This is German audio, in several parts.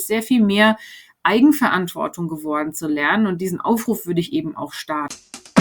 sehr viel mehr Eigenverantwortung geworden zu lernen. Und diesen Aufruf würde ich eben auch starten.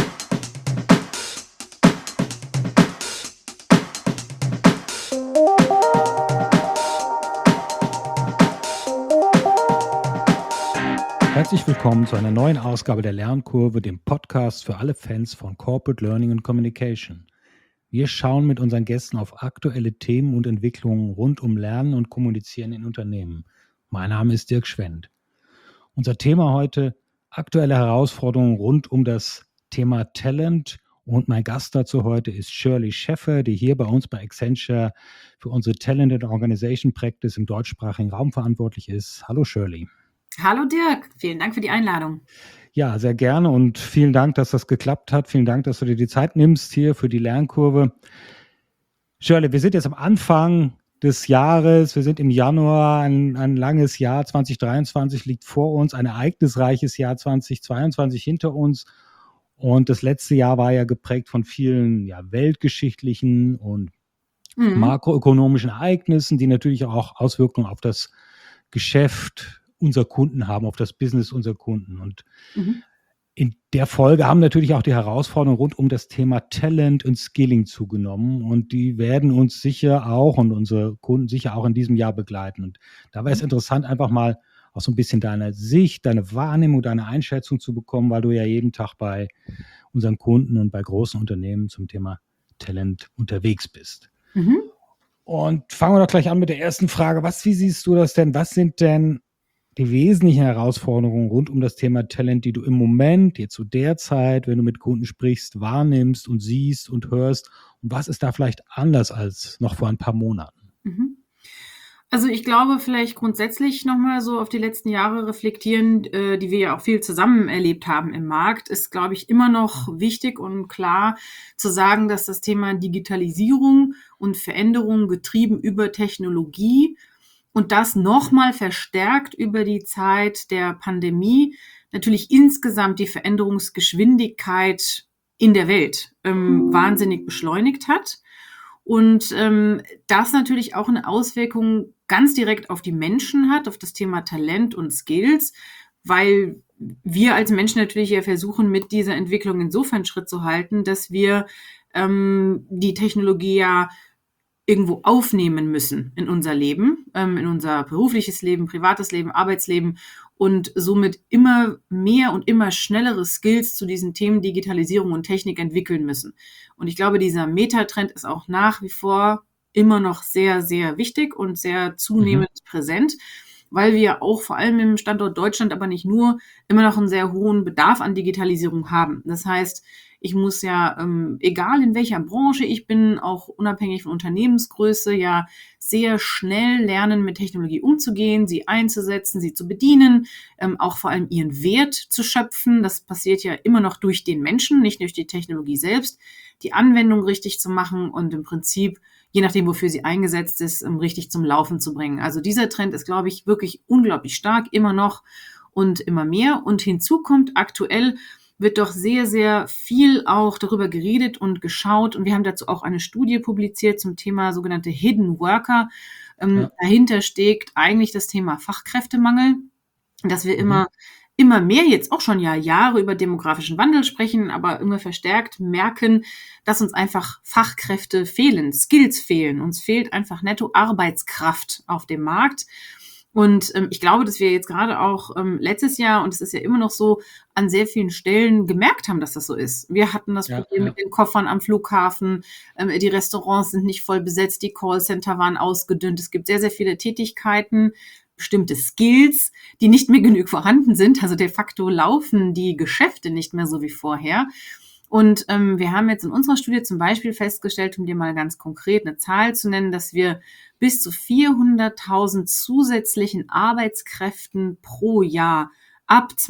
Herzlich willkommen zu einer neuen Ausgabe der Lernkurve, dem Podcast für alle Fans von Corporate Learning and Communication. Wir schauen mit unseren Gästen auf aktuelle Themen und Entwicklungen rund um Lernen und Kommunizieren in Unternehmen. Mein Name ist Dirk Schwendt. Unser Thema heute: aktuelle Herausforderungen rund um das Thema Talent. Und mein Gast dazu heute ist Shirley Scheffer, die hier bei uns bei Accenture für unsere Talent and Organization Practice im deutschsprachigen Raum verantwortlich ist. Hallo Shirley. Hallo Dirk, vielen Dank für die Einladung. Ja, sehr gerne und vielen Dank, dass das geklappt hat. Vielen Dank, dass du dir die Zeit nimmst hier für die Lernkurve. Shirley, wir sind jetzt am Anfang des Jahres. Wir sind im Januar. Ein langes Jahr 2023 liegt vor uns. Ein ereignisreiches Jahr 2022 hinter uns. Und das letzte Jahr war ja geprägt von vielen weltgeschichtlichen und makroökonomischen Ereignissen, die natürlich auch Auswirkungen auf das Geschäft unserer Kunden haben, auf das Business unserer Kunden. Und in der Folge haben natürlich auch die Herausforderungen rund um das Thema Talent und Skilling zugenommen. Und die werden uns sicher auch und unsere Kunden sicher auch in diesem Jahr begleiten. Und da wäre es interessant, einfach mal auch so ein bisschen deine Sicht, deine Wahrnehmung, deine Einschätzung zu bekommen, weil du ja jeden Tag bei unseren Kunden und bei großen Unternehmen zum Thema Talent unterwegs bist. Und fangen wir doch gleich an mit der ersten Frage. Wie siehst du das denn? Was sind denn die wesentlichen Herausforderungen rund um das Thema Talent, die du im Moment, jetzt zu der Zeit, wenn du mit Kunden sprichst, wahrnimmst und siehst und hörst? Und was ist da vielleicht anders als noch vor ein paar Monaten? Also ich glaube, vielleicht grundsätzlich nochmal so auf die letzten Jahre reflektieren, die wir ja auch viel zusammen erlebt haben im Markt, ist, glaube ich, immer noch wichtig und klar zu sagen, dass das Thema Digitalisierung und Veränderung getrieben über Technologie und das nochmal verstärkt über die Zeit der Pandemie natürlich insgesamt die Veränderungsgeschwindigkeit in der Welt wahnsinnig beschleunigt hat. Und das natürlich auch eine Auswirkung ganz direkt auf die Menschen hat, auf das Thema Talent und Skills, weil wir als Menschen natürlich ja versuchen, mit dieser Entwicklung insofern Schritt zu halten, dass wir die Technologie ja irgendwo aufnehmen müssen in unser Leben, in unser berufliches Leben, privates Leben, Arbeitsleben und somit immer mehr und immer schnellere Skills zu diesen Themen Digitalisierung und Technik entwickeln müssen. Und ich glaube, dieser Metatrend ist auch nach wie vor immer noch sehr, sehr wichtig und sehr zunehmend präsent, weil wir auch vor allem im Standort Deutschland, aber nicht nur, immer noch einen sehr hohen Bedarf an Digitalisierung haben. Das heißt, ich muss ja, egal in welcher Branche ich bin, auch unabhängig von Unternehmensgröße, ja sehr schnell lernen, mit Technologie umzugehen, sie einzusetzen, sie zu bedienen, auch vor allem ihren Wert zu schöpfen. Das passiert ja immer noch durch den Menschen, nicht durch die Technologie selbst, die Anwendung richtig zu machen und im Prinzip, je nachdem, wofür sie eingesetzt ist, richtig zum Laufen zu bringen. Also dieser Trend ist, glaube ich, wirklich unglaublich stark, immer noch und immer mehr. Und hinzu kommt aktuell, wird doch sehr, sehr viel auch darüber geredet und geschaut. Und wir haben dazu auch eine Studie publiziert zum Thema sogenannte Hidden Worker. Dahinter steckt eigentlich das Thema Fachkräftemangel, dass wir immer mehr jetzt auch schon Jahre über demografischen Wandel sprechen, aber immer verstärkt merken, dass uns einfach Fachkräfte fehlen, Skills fehlen. Uns fehlt einfach netto Arbeitskraft auf dem Markt. Und ich glaube, dass wir jetzt gerade auch letztes Jahr, und es ist ja immer noch so, an sehr vielen Stellen gemerkt haben, dass das so ist. Wir hatten das Problem mit den Koffern am Flughafen, die Restaurants sind nicht voll besetzt, die Callcenter waren ausgedünnt. Es gibt sehr, sehr viele Tätigkeiten, bestimmte Skills, die nicht mehr genug vorhanden sind. Also de facto laufen die Geschäfte nicht mehr so wie vorher. Und wir haben jetzt in unserer Studie zum Beispiel festgestellt, um dir mal ganz konkret eine Zahl zu nennen, dass wir bis zu 400.000 zusätzlichen Arbeitskräften pro Jahr ab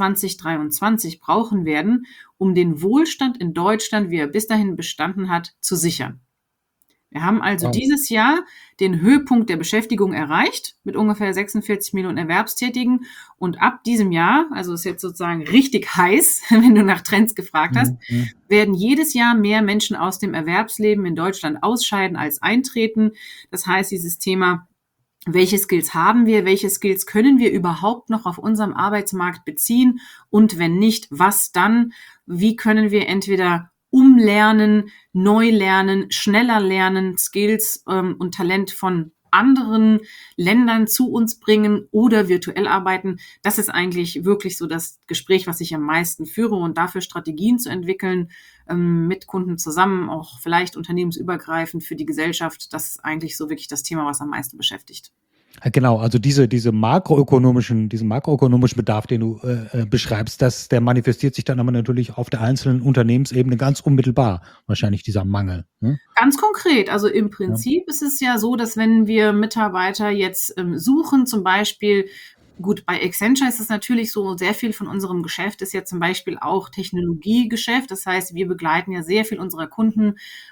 2023 brauchen werden, um den Wohlstand in Deutschland, wie er bis dahin bestanden hat, zu sichern. Wir haben also dieses Jahr den Höhepunkt der Beschäftigung erreicht mit ungefähr 46 Millionen Erwerbstätigen und ab diesem Jahr, also ist jetzt sozusagen richtig heiß, wenn du nach Trends gefragt hast, werden jedes Jahr mehr Menschen aus dem Erwerbsleben in Deutschland ausscheiden als eintreten. Das heißt, dieses Thema welche Skills haben wir, welche Skills können wir überhaupt noch auf unserem Arbeitsmarkt beziehen und wenn nicht, was dann? Wie können wir entweder umlernen, neu lernen, schneller lernen, Skills und Talent von anderen Ländern zu uns bringen oder virtuell arbeiten? Das ist eigentlich wirklich so das Gespräch, was ich am meisten führe und dafür Strategien zu entwickeln, mit Kunden zusammen, auch vielleicht unternehmensübergreifend für die Gesellschaft. Das ist eigentlich so wirklich das Thema, was am meisten beschäftigt. Genau, also diesen makroökonomischen Bedarf, den du beschreibst, der manifestiert sich dann aber natürlich auf der einzelnen Unternehmensebene ganz unmittelbar, wahrscheinlich dieser Mangel. Ne? Ganz konkret, also im Ja. Prinzip ist es ja so, dass wenn wir Mitarbeiter jetzt suchen, zum Beispiel, gut, bei Accenture ist es natürlich so, sehr viel von unserem Geschäft ist ja zum Beispiel auch Technologiegeschäft. Das heißt, wir begleiten ja sehr viel unserer Kunden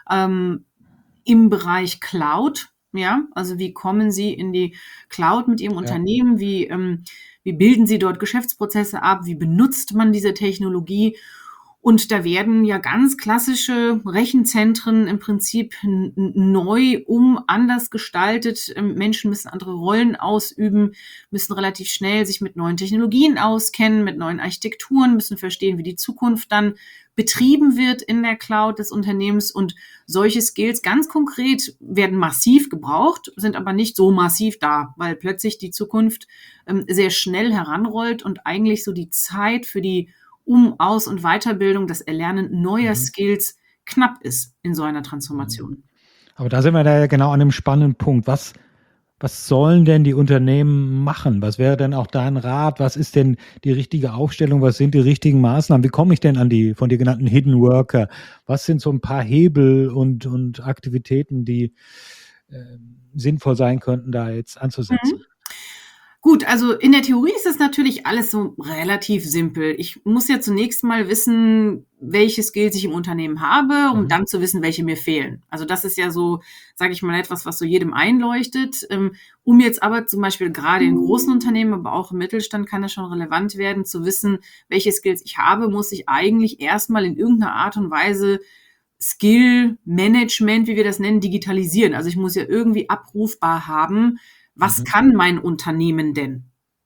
im Bereich Cloud. Ja, also wie kommen Sie in die Cloud mit Ihrem Ja. Unternehmen? Wie bilden Sie dort Geschäftsprozesse ab? Wie benutzt man diese Technologie? Und da werden ja ganz klassische Rechenzentren im Prinzip neu anders gestaltet. Menschen müssen andere Rollen ausüben, müssen relativ schnell sich mit neuen Technologien auskennen, mit neuen Architekturen, müssen verstehen, wie die Zukunft dann betrieben wird in der Cloud des Unternehmens. Und solche Skills ganz konkret werden massiv gebraucht, sind aber nicht so massiv da, weil plötzlich die Zukunft sehr schnell heranrollt und eigentlich so die Zeit für die Aus- und Weiterbildung, das Erlernen neuer Skills knapp ist in so einer Transformation. Aber da sind wir da ja genau an einem spannenden Punkt. Was sollen denn die Unternehmen machen? Was wäre denn auch dein Rat? Was ist denn die richtige Aufstellung? Was sind die richtigen Maßnahmen? Wie komme ich denn an die von dir genannten Hidden Worker? Was sind so ein paar Hebel und Aktivitäten, die sinnvoll sein könnten, da jetzt anzusetzen? Gut, also in der Theorie ist das natürlich alles so relativ simpel. Ich muss ja zunächst mal wissen, welche Skills ich im Unternehmen habe, um dann zu wissen, welche mir fehlen. Also das ist ja so, sage ich mal, etwas, was so jedem einleuchtet. Um jetzt aber zum Beispiel gerade in großen Unternehmen, aber auch im Mittelstand kann das schon relevant werden, zu wissen, welche Skills ich habe, muss ich eigentlich erstmal in irgendeiner Art und Weise Skill-Management, wie wir das nennen, digitalisieren. Also ich muss ja irgendwie abrufbar haben, was kann mein Unternehmen denn?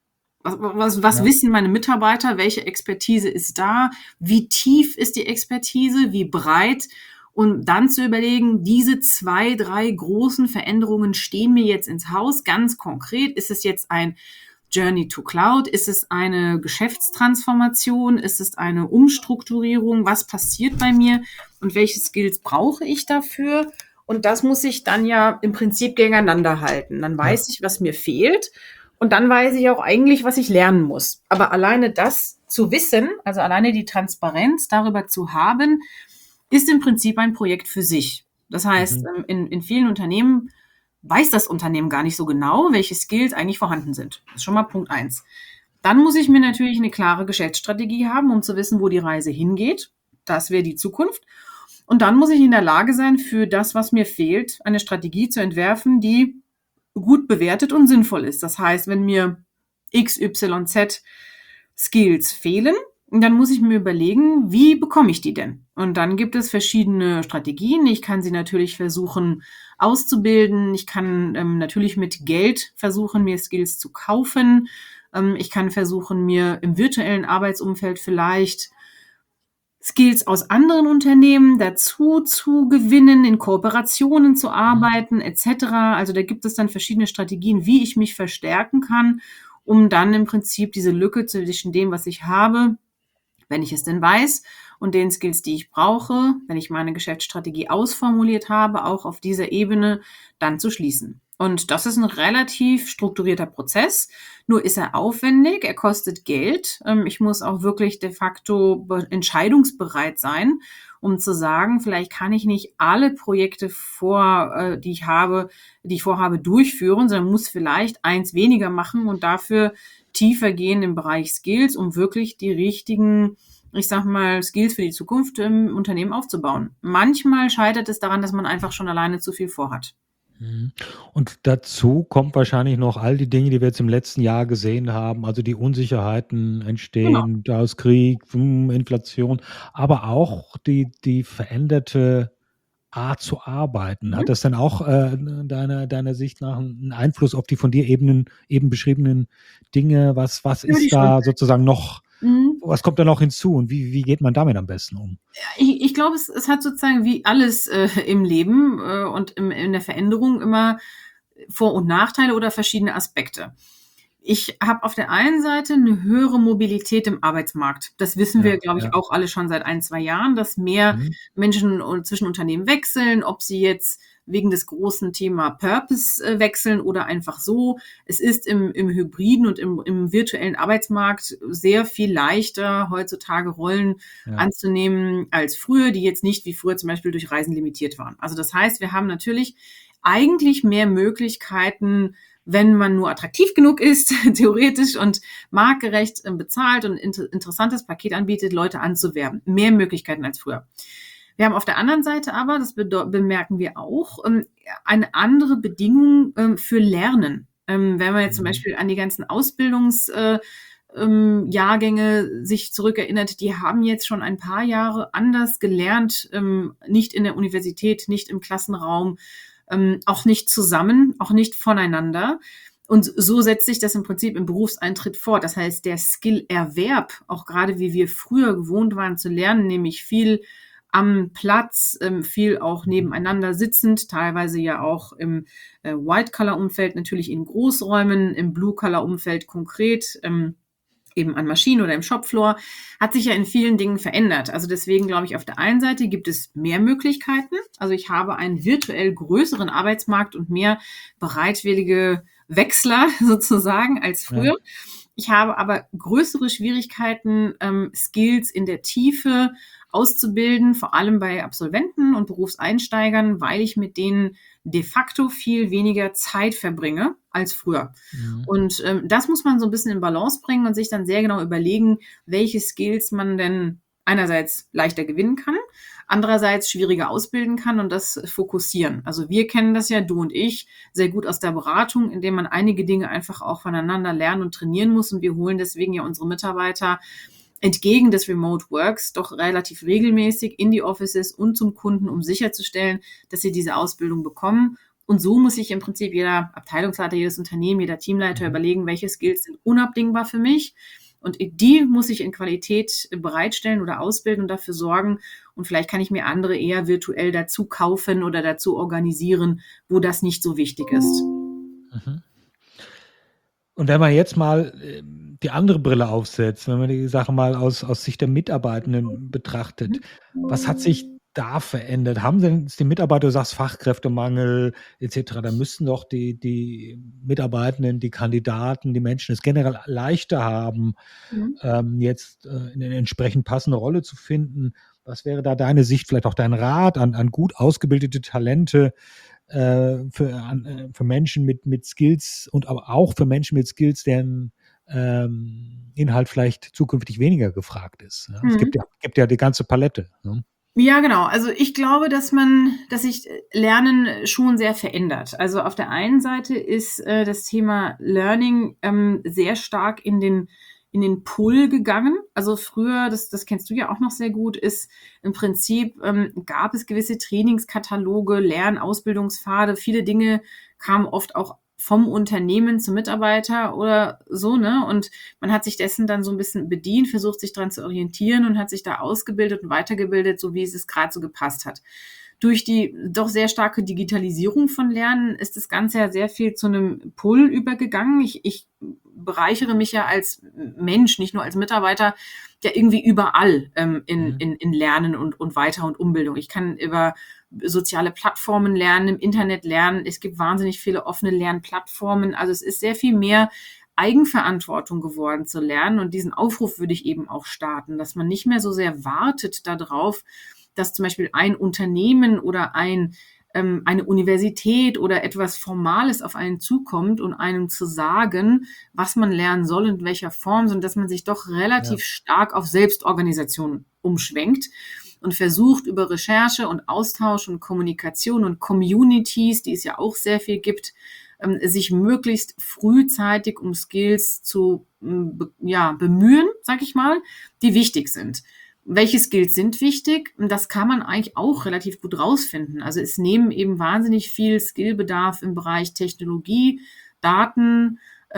Was wissen meine Mitarbeiter? Welche Expertise ist da? Wie tief ist die Expertise? Wie breit? Und dann zu überlegen, diese 2, 3 großen Veränderungen stehen mir jetzt ins Haus. Ganz konkret, ist es jetzt ein Journey to Cloud? Ist es eine Geschäftstransformation? Ist es eine Umstrukturierung? Was passiert bei mir? Und welche Skills brauche ich dafür? Und das muss ich dann ja im Prinzip gegeneinander halten. Dann weiß ich, was mir fehlt. Und dann weiß ich auch eigentlich, was ich lernen muss. Aber alleine das zu wissen, also alleine die Transparenz darüber zu haben, ist im Prinzip ein Projekt für sich. Das heißt, in vielen Unternehmen weiß das Unternehmen gar nicht so genau, welche Skills eigentlich vorhanden sind. Das ist schon mal Punkt 1. Dann muss ich mir natürlich eine klare Geschäftsstrategie haben, um zu wissen, wo die Reise hingeht. Das wäre die Zukunft. Und dann muss ich in der Lage sein, für das, was mir fehlt, eine Strategie zu entwerfen, die gut bewertet und sinnvoll ist. Das heißt, wenn mir XYZ Skills fehlen, dann muss ich mir überlegen, wie bekomme ich die denn? Und dann gibt es verschiedene Strategien. Ich kann sie natürlich versuchen auszubilden. Ich kann natürlich mit Geld versuchen, mir Skills zu kaufen. Ich kann versuchen, mir im virtuellen Arbeitsumfeld vielleicht Skills aus anderen Unternehmen dazu zu gewinnen, in Kooperationen zu arbeiten, etc. Also da gibt es dann verschiedene Strategien, wie ich mich verstärken kann, um dann im Prinzip diese Lücke zwischen dem, was ich habe, wenn ich es denn weiß, und den Skills, die ich brauche, wenn ich meine Geschäftsstrategie ausformuliert habe, auch auf dieser Ebene dann zu schließen. Und das ist ein relativ strukturierter Prozess. Nur ist er aufwendig, er kostet Geld. Ich muss auch wirklich de facto entscheidungsbereit sein, um zu sagen, vielleicht kann ich nicht alle Projekte die ich vorhabe, durchführen, sondern muss vielleicht eins weniger machen und dafür tiefer gehen im Bereich Skills, um wirklich die richtigen, ich sag mal, Skills für die Zukunft im Unternehmen aufzubauen. Manchmal scheitert es daran, dass man einfach schon alleine zu viel vorhat. Und dazu kommt wahrscheinlich noch all die Dinge, die wir jetzt im letzten Jahr gesehen haben, also die Unsicherheiten Genau. entstehen aus Krieg, Inflation, aber auch die veränderte Art zu arbeiten. Mhm. Hat das dann auch deiner Sicht nach einen Einfluss auf die von dir eben beschriebenen Dinge? Was Würde ist ich schon da sagen. sozusagen noch, Mhm. was kommt da noch hinzu und wie geht man damit am besten um? Ich glaube, es hat sozusagen wie alles im Leben und in der Veränderung immer Vor- und Nachteile oder verschiedene Aspekte. Ich habe auf der einen Seite eine höhere Mobilität im Arbeitsmarkt. Das wissen wir, Ja, glaube ich, ja. auch alle schon seit 1, 2 Jahren, dass mehr Mhm. Menschen zwischen Unternehmen wechseln, ob sie jetzt wegen des großen Thema Purpose wechseln oder einfach so. Es ist im hybriden und im virtuellen Arbeitsmarkt sehr viel leichter, heutzutage Rollen Ja. anzunehmen als früher, die jetzt nicht wie früher zum Beispiel durch Reisen limitiert waren. Also das heißt, wir haben natürlich eigentlich mehr Möglichkeiten, wenn man nur attraktiv genug ist, theoretisch und marktgerecht bezahlt und interessantes Paket anbietet, Leute anzuwerben. Mehr Möglichkeiten als früher. Wir haben auf der anderen Seite aber, das bemerken wir auch, eine andere Bedingung für Lernen. Wenn man jetzt zum Mhm. Beispiel an die ganzen Jahrgänge sich zurückerinnert, die haben jetzt schon ein paar Jahre anders gelernt, nicht in der Universität, nicht im Klassenraum, auch nicht zusammen, auch nicht voneinander. Und so setzt sich das im Prinzip im Berufseintritt fort. Das heißt, der Skillerwerb, auch gerade wie wir früher gewohnt waren zu lernen, nämlich viel am Platz, viel auch Mhm. nebeneinander sitzend, teilweise ja auch im White-Color-Umfeld, natürlich in Großräumen, im Blue-Color-Umfeld konkret, eben an Maschinen oder im Shopfloor, hat sich ja in vielen Dingen verändert. Also deswegen glaube ich, auf der einen Seite gibt es mehr Möglichkeiten. Also ich habe einen virtuell größeren Arbeitsmarkt und mehr bereitwillige Wechsler sozusagen als Ja. früher. Ich habe aber größere Schwierigkeiten, Skills in der Tiefe auszubilden, vor allem bei Absolventen und Berufseinsteigern, weil ich mit denen de facto viel weniger Zeit verbringe als früher. Mhm. Und das muss man so ein bisschen in Balance bringen und sich dann sehr genau überlegen, welche Skills man denn einerseits leichter gewinnen kann, andererseits schwieriger ausbilden kann und das fokussieren. Also wir kennen das ja, du und ich, sehr gut aus der Beratung, indem man einige Dinge einfach auch voneinander lernen und trainieren muss. Und wir holen deswegen ja unsere Mitarbeiter entgegen des Remote Works doch relativ regelmäßig in die Offices und zum Kunden, um sicherzustellen, dass sie diese Ausbildung bekommen. Und so muss sich im Prinzip jeder Abteilungsleiter, jedes Unternehmen, jeder Teamleiter Mhm. überlegen, welche Skills sind unabdingbar für mich. Und die muss ich in Qualität bereitstellen oder ausbilden und dafür sorgen. Und vielleicht kann ich mir andere eher virtuell dazu kaufen oder dazu organisieren, wo das nicht so wichtig ist. Mhm. Und wenn man jetzt mal die andere Brille aufsetzt, wenn man die Sache mal aus Sicht der Mitarbeitenden betrachtet, was hat sich da verändert? Haben denn die Mitarbeiter, du sagst Fachkräftemangel etc., da müssten doch die Mitarbeitenden, die Kandidaten, die Menschen es generell leichter haben, Mhm. jetzt eine entsprechend passende Rolle zu finden. Was wäre da deine Sicht, vielleicht auch dein Rat an gut ausgebildete Talente, für Menschen mit Skills und aber auch für Menschen mit Skills, deren Inhalt vielleicht zukünftig weniger gefragt ist. Ja? Es Mhm. gibt ja die ganze Palette. Ne? Ja, genau. Also ich glaube, dass sich Lernen schon sehr verändert. Also auf der einen Seite ist das Thema Learning sehr stark in den Pull gegangen. Also früher, das kennst du ja auch noch sehr gut, ist im Prinzip gab es gewisse Trainingskataloge, Ausbildungspfade, viele Dinge kamen oft auch vom Unternehmen zum Mitarbeiter oder so, ne? Und man hat sich dessen dann so ein bisschen bedient, versucht sich dran zu orientieren und hat sich da ausgebildet und weitergebildet, so wie es gerade so gepasst hat. Durch die doch sehr starke Digitalisierung von Lernen ist das Ganze ja sehr viel zu einem Pull übergegangen. Ich bereichere mich ja als Mensch, nicht nur als Mitarbeiter, ja irgendwie überall Mhm. in Lernen und Weiter- und Umbildung. Ich kann über soziale Plattformen lernen, im Internet lernen. Es gibt wahnsinnig viele offene Lernplattformen. Also es ist sehr viel mehr Eigenverantwortung geworden zu lernen. Und diesen Aufruf würde ich eben auch starten, dass man nicht mehr so sehr wartet darauf, dass zum Beispiel ein Unternehmen oder eine Universität oder etwas Formales auf einen zukommt und einem zu sagen, was man lernen soll und in welcher Form, sondern dass man sich doch Ja. relativ stark auf Selbstorganisation umschwenkt und versucht über Recherche und Austausch und Kommunikation und Communities, die es ja auch sehr viel gibt, sich möglichst frühzeitig um Skills zu bemühen, sag ich mal, die wichtig sind. Welche Skills sind wichtig? Und das kann man eigentlich auch relativ gut rausfinden. Also es nehmen eben wahnsinnig viel Skillbedarf im Bereich Technologie, Daten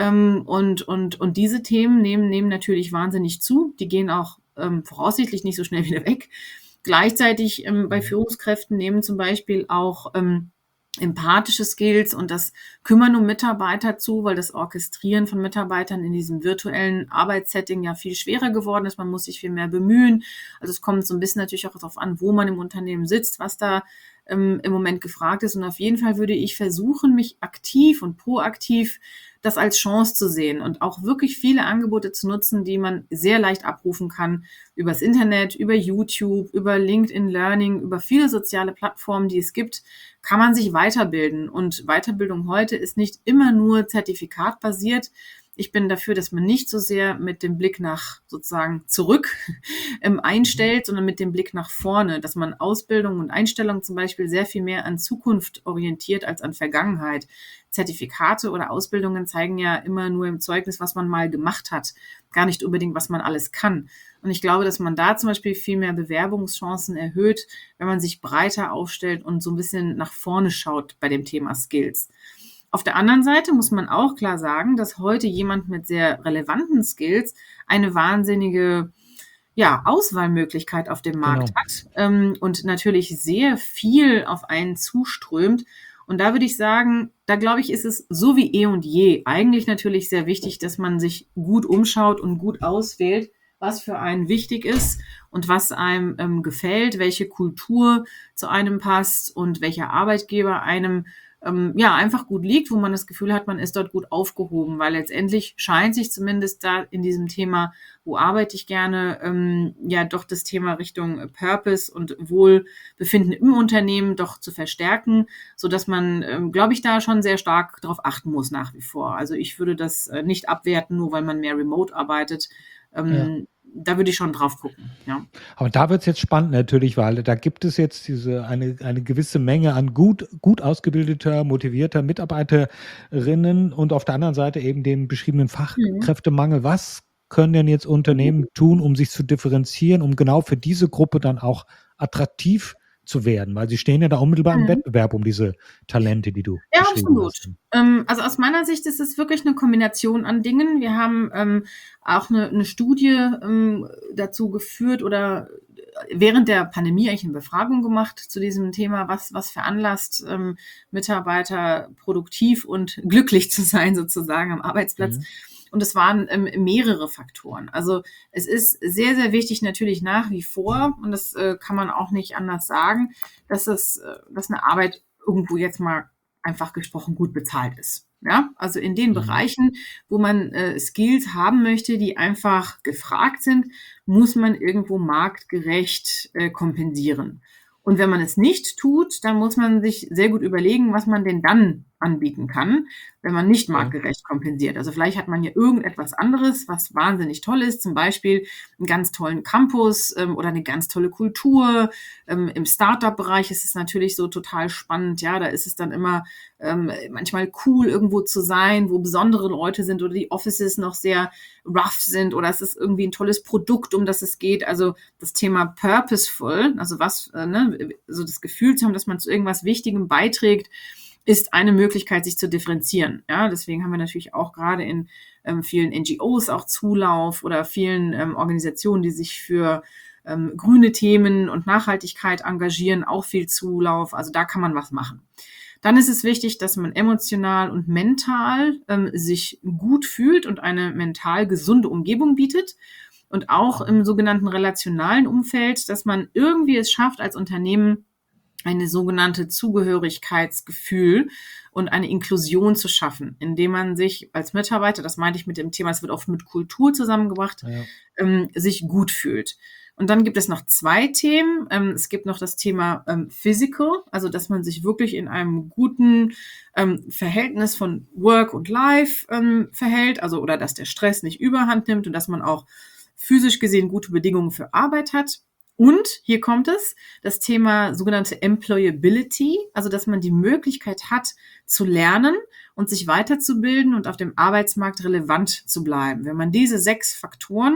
und diese Themen nehmen natürlich wahnsinnig zu. Die gehen auch voraussichtlich nicht so schnell wieder weg. Gleichzeitig bei Führungskräften nehmen zum Beispiel auch empathische Skills und das Kümmern um Mitarbeiter zu, weil das Orchestrieren von Mitarbeitern in diesem virtuellen Arbeitssetting ja viel schwerer geworden ist. Man muss sich viel mehr bemühen. Also es kommt so ein bisschen natürlich auch darauf an, wo man im Unternehmen sitzt, was da im Moment gefragt ist. Und auf jeden Fall würde ich versuchen, mich aktiv und proaktiv das als Chance zu sehen und auch wirklich viele Angebote zu nutzen, die man sehr leicht abrufen kann übers Internet, über YouTube, über LinkedIn Learning, über viele soziale Plattformen, die es gibt, kann man sich weiterbilden. Und Weiterbildung heute ist nicht immer nur zertifikatbasiert. Ich bin dafür, dass man nicht so sehr mit dem Blick nach sozusagen zurück einstellt, sondern mit dem Blick nach vorne, dass man Ausbildung und Einstellung zum Beispiel sehr viel mehr an Zukunft orientiert als an Vergangenheit. Zertifikate oder Ausbildungen zeigen ja immer nur im Zeugnis, was man mal gemacht hat, gar nicht unbedingt, was man alles kann. Und ich glaube, dass man da zum Beispiel viel mehr Bewerbungschancen erhöht, wenn man sich breiter aufstellt und so ein bisschen nach vorne schaut bei dem Thema Skills. Auf der anderen Seite muss man auch klar sagen, dass heute jemand mit sehr relevanten Skills eine wahnsinnige Auswahlmöglichkeit auf dem Markt hat und natürlich sehr viel auf einen zuströmt. Und da würde ich sagen, da glaube ich, ist es so wie eh und je eigentlich natürlich sehr wichtig, dass man sich gut umschaut und gut auswählt, was für einen wichtig ist und was einem gefällt, welche Kultur zu einem passt und welcher Arbeitgeber einem einfach gut liegt, wo man das Gefühl hat, man ist dort gut aufgehoben, weil letztendlich scheint sich zumindest da in diesem Thema, wo arbeite ich gerne, doch das Thema Richtung Purpose und Wohlbefinden im Unternehmen doch zu verstärken, so dass man, glaube ich, da schon sehr stark darauf achten muss nach wie vor. Also ich würde das nicht abwerten, nur weil man mehr remote arbeitet. Da würde ich schon drauf gucken, ja. Aber da wird es jetzt spannend natürlich, weil da gibt es jetzt eine gewisse Menge an gut ausgebildeter, motivierter Mitarbeiterinnen und auf der anderen Seite eben dem beschriebenen Fachkräftemangel. Was können denn jetzt Unternehmen tun, um sich zu differenzieren, um genau für diese Gruppe dann auch attraktiv zu werden? Weil sie stehen ja da unmittelbar im Wettbewerb um diese Talente, die du beschrieben hast. Also aus meiner Sicht ist es wirklich eine Kombination an Dingen. Wir haben auch eine Studie dazu geführt oder während der Pandemie eigentlich eine Befragung gemacht zu diesem Thema, was veranlasst Mitarbeiter produktiv und glücklich zu sein sozusagen am Arbeitsplatz. Und es waren mehrere Faktoren. Also es ist sehr, sehr wichtig natürlich nach wie vor, und das kann man auch nicht anders sagen, dass eine Arbeit irgendwo jetzt mal einfach gesprochen gut bezahlt ist. Ja, also in den Bereichen, wo man Skills haben möchte, die einfach gefragt sind, muss man irgendwo marktgerecht kompensieren. Und wenn man es nicht tut, dann muss man sich sehr gut überlegen, was man denn dann anbieten kann, wenn man nicht marktgerecht kompensiert. Also vielleicht hat man ja irgendetwas anderes, was wahnsinnig toll ist, zum Beispiel einen ganz tollen Campus oder eine ganz tolle Kultur. Im Startup-Bereich ist es natürlich so total spannend. Ja, da ist es dann immer manchmal cool, irgendwo zu sein, wo besondere Leute sind oder die Offices noch sehr rough sind oder es ist irgendwie ein tolles Produkt, um das es geht. Also das Thema purposeful, also so das Gefühl zu haben, dass man zu irgendwas Wichtigem beiträgt, ist eine Möglichkeit, sich zu differenzieren. Ja, deswegen haben wir natürlich auch gerade in vielen NGOs auch Zulauf oder vielen Organisationen, die sich für grüne Themen und Nachhaltigkeit engagieren, auch viel Zulauf. Also da kann man was machen. Dann ist es wichtig, dass man emotional und mental sich gut fühlt und eine mental gesunde Umgebung bietet. Und auch im sogenannten relationalen Umfeld, dass man irgendwie es schafft, als Unternehmen eine sogenannte Zugehörigkeitsgefühl und eine Inklusion zu schaffen, indem man sich als Mitarbeiter, das meinte ich mit dem Thema, es wird oft mit Kultur zusammengebracht, sich gut fühlt. Und dann gibt es noch 2 Themen. Es gibt noch das Thema Physical, also dass man sich wirklich in einem guten Verhältnis von Work und Life verhält, also oder dass der Stress nicht überhand nimmt und dass man auch physisch gesehen gute Bedingungen für Arbeit hat. Und hier kommt es, das Thema sogenannte Employability, also dass man die Möglichkeit hat zu lernen und sich weiterzubilden und auf dem Arbeitsmarkt relevant zu bleiben. Wenn man diese 6 Faktoren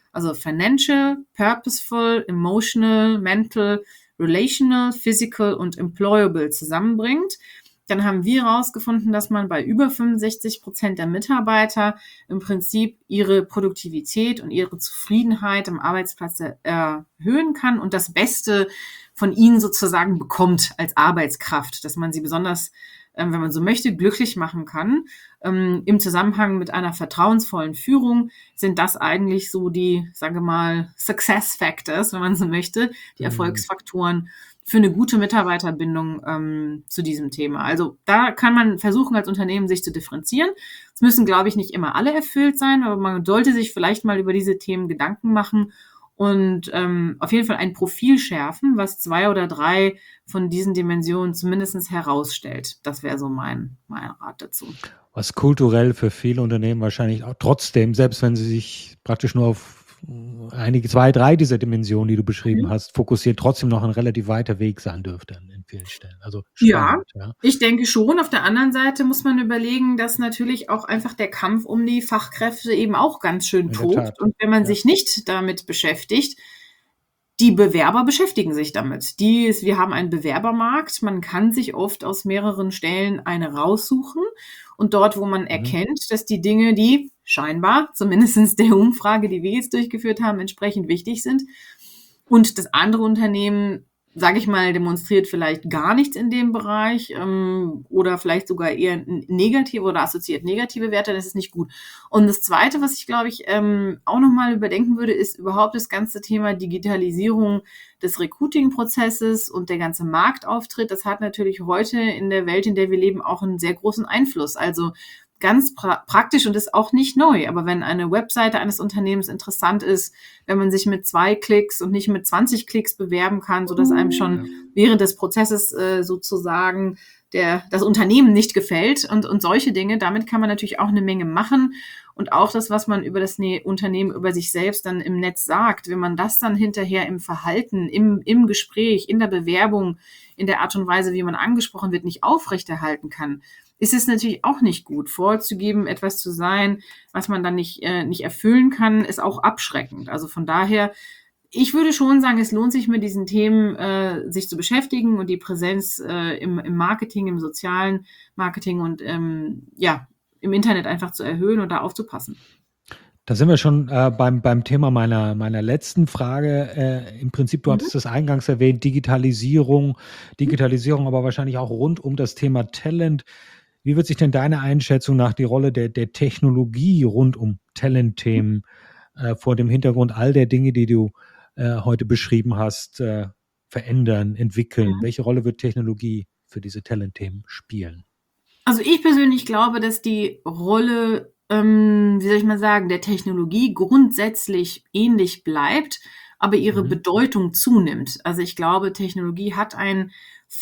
Also Financial, Purposeful, Emotional, Mental, Relational, Physical und Employable zusammenbringt. Dann haben wir herausgefunden, dass man bei über 65% der Mitarbeiter im Prinzip ihre Produktivität und ihre Zufriedenheit am Arbeitsplatz erhöhen kann und das Beste von ihnen sozusagen bekommt als Arbeitskraft, dass man sie besonders, wenn man so möchte, glücklich machen kann. Im Zusammenhang mit einer vertrauensvollen Führung sind das eigentlich so die, sage mal, Success Factors, wenn man so möchte, die Erfolgsfaktoren für eine gute Mitarbeiterbindung zu diesem Thema. Also da kann man versuchen, als Unternehmen sich zu differenzieren. Es müssen, glaube ich, nicht immer alle erfüllt sein, aber man sollte sich vielleicht mal über diese Themen Gedanken machen und auf jeden Fall ein Profil schärfen, was 2 oder 3 von diesen Dimensionen zumindest herausstellt. Das wäre so mein Rat dazu. Was kulturell für viele Unternehmen wahrscheinlich auch trotzdem, selbst wenn sie sich praktisch nur auf einige 2, 3 dieser Dimensionen, die du beschrieben hast, fokussiert, trotzdem noch ein relativ weiter Weg sein dürfte in vielen Stellen. Also spannend, ja. Ich denke schon. Auf der anderen Seite muss man überlegen, dass natürlich auch einfach der Kampf um die Fachkräfte eben auch ganz schön tobt. Und wenn man sich nicht damit beschäftigt, die Bewerber beschäftigen sich damit. Wir haben einen Bewerbermarkt. Man kann sich oft aus mehreren Stellen eine raussuchen. Und dort, wo man erkennt, dass die Dinge, die scheinbar, zumindest der Umfrage, die wir jetzt durchgeführt haben, entsprechend wichtig sind, und das andere Unternehmen, sage ich mal, demonstriert vielleicht gar nichts in dem Bereich oder vielleicht sogar eher negative oder assoziiert negative Werte, das ist nicht gut. Und das Zweite, was ich, glaube ich, auch nochmal überdenken würde, ist überhaupt das ganze Thema Digitalisierung des Recruiting-Prozesses und der ganze Marktauftritt. Das hat natürlich heute in der Welt, in der wir leben, auch einen sehr großen Einfluss. Also ganz praktisch und ist auch nicht neu. Aber wenn eine Webseite eines Unternehmens interessant ist, wenn man sich mit 2 Klicks und nicht mit 20 Klicks bewerben kann, sodass einem schon während des Prozesses sozusagen das Unternehmen nicht gefällt und solche Dinge, damit kann man natürlich auch eine Menge machen. Und auch das, was man über das Unternehmen, über sich selbst dann im Netz sagt, wenn man das dann hinterher im Verhalten, im Gespräch, in der Bewerbung, in der Art und Weise, wie man angesprochen wird, nicht aufrechterhalten kann, ist es natürlich auch nicht gut. Vorzugeben, etwas zu sein, was man dann nicht erfüllen kann, ist auch abschreckend. Also von daher, ich würde schon sagen, es lohnt sich mit diesen Themen, sich zu beschäftigen und die Präsenz im Marketing, im sozialen Marketing und im Internet einfach zu erhöhen und da aufzupassen. Da sind wir schon beim Thema meiner letzten Frage. Im Prinzip, du hattest das eingangs erwähnt, Digitalisierung, aber wahrscheinlich auch rund um das Thema Talent. Wie wird sich denn deine Einschätzung nach die Rolle der Technologie rund um Talentthemen vor dem Hintergrund all der Dinge, die du heute beschrieben hast, verändern, entwickeln? Welche Rolle wird Technologie für diese Talentthemen spielen? Also ich persönlich glaube, dass die Rolle, wie soll ich mal sagen, der Technologie grundsätzlich ähnlich bleibt, aber ihre Bedeutung zunimmt. Also ich glaube, Technologie hat einen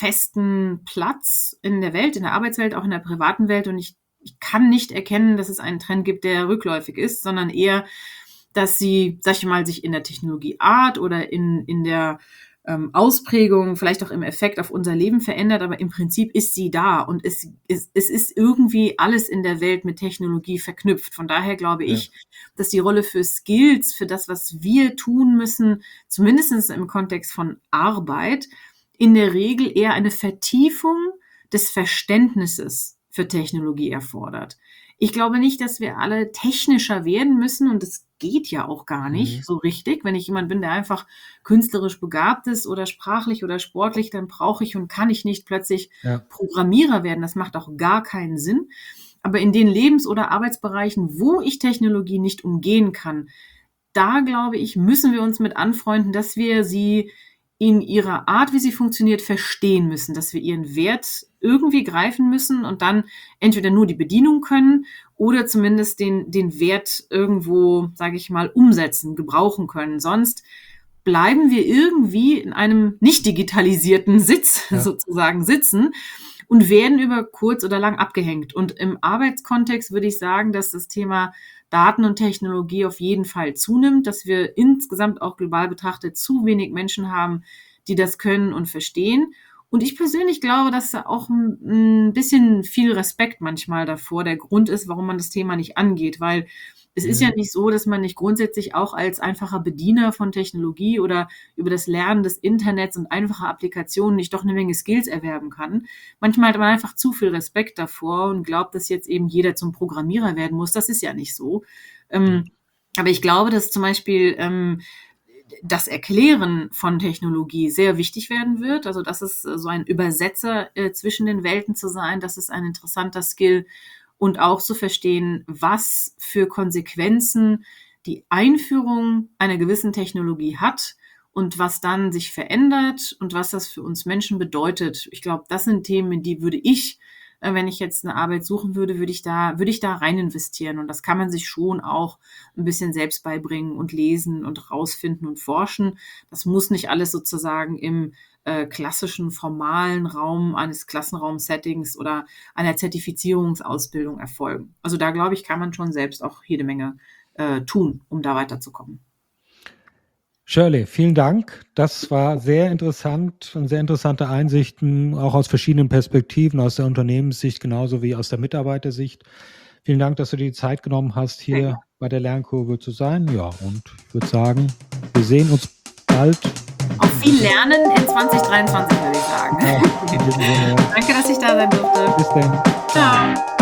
festen Platz in der Welt, in der Arbeitswelt, auch in der privaten Welt. Und ich kann nicht erkennen, dass es einen Trend gibt, der rückläufig ist, sondern eher, dass sie, sag ich mal, sich in der Technologieart oder in der Ausprägung, vielleicht auch im Effekt auf unser Leben verändert, aber im Prinzip ist sie da und es ist irgendwie alles in der Welt mit Technologie verknüpft. Von daher glaube ich, dass die Rolle für Skills, für das, was wir tun müssen, zumindest im Kontext von Arbeit, in der Regel eher eine Vertiefung des Verständnisses für Technologie erfordert. Ich glaube nicht, dass wir alle technischer werden müssen und das geht ja auch gar nicht so richtig. Wenn ich jemand bin, der einfach künstlerisch begabt ist oder sprachlich oder sportlich, dann brauche ich und kann ich nicht plötzlich Programmierer werden. Das macht auch gar keinen Sinn. Aber in den Lebens- oder Arbeitsbereichen, wo ich Technologie nicht umgehen kann, da glaube ich, müssen wir uns mit anfreunden, dass wir sie in ihrer Art, wie sie funktioniert, verstehen müssen, dass wir ihren Wert irgendwie greifen müssen und dann entweder nur die Bedienung können oder zumindest den Wert irgendwo, sage ich mal, umsetzen, gebrauchen können. Sonst bleiben wir irgendwie in einem nicht digitalisierten Sitz sozusagen sitzen und werden über kurz oder lang abgehängt. Und im Arbeitskontext würde ich sagen, dass das Thema Daten und Technologie auf jeden Fall zunimmt, dass wir insgesamt auch global betrachtet zu wenig Menschen haben, die das können und verstehen. Und ich persönlich glaube, dass da auch ein bisschen viel Respekt manchmal davor der Grund ist, warum man das Thema nicht angeht, weil es ist ja nicht so, dass man nicht grundsätzlich auch als einfacher Bediener von Technologie oder über das Lernen des Internets und einfacher Applikationen nicht doch eine Menge Skills erwerben kann. Manchmal hat man einfach zu viel Respekt davor und glaubt, dass jetzt eben jeder zum Programmierer werden muss. Das ist ja nicht so. Aber ich glaube, dass zum Beispiel das Erklären von Technologie sehr wichtig werden wird. Also das ist so ein Übersetzer zwischen den Welten zu sein. Das ist ein interessanter Skill. Und auch zu verstehen, was für Konsequenzen die Einführung einer gewissen Technologie hat und was dann sich verändert und was das für uns Menschen bedeutet. Ich glaube, das sind Themen, in die würde ich, wenn ich jetzt eine Arbeit suchen würde, würde ich da rein investieren. Und das kann man sich schon auch ein bisschen selbst beibringen und lesen und rausfinden und forschen. Das muss nicht alles sozusagen im klassischen formalen Raum eines Klassenraum-Settings oder einer Zertifizierungsausbildung erfolgen. Also da, glaube ich, kann man schon selbst auch jede Menge tun, um da weiterzukommen. Shirley, vielen Dank. Das war sehr interessant und sehr interessante Einsichten, auch aus verschiedenen Perspektiven, aus der Unternehmenssicht genauso wie aus der Mitarbeitersicht. Vielen Dank, dass du dir die Zeit genommen hast, hier bei der Lernkurve zu sein. Ja, und ich würde sagen, wir sehen uns bald. Auf viel Lernen in 2023, würde ich sagen. Ja, in diesem Sinne. Danke, dass ich da sein durfte. Bis dann. Ciao.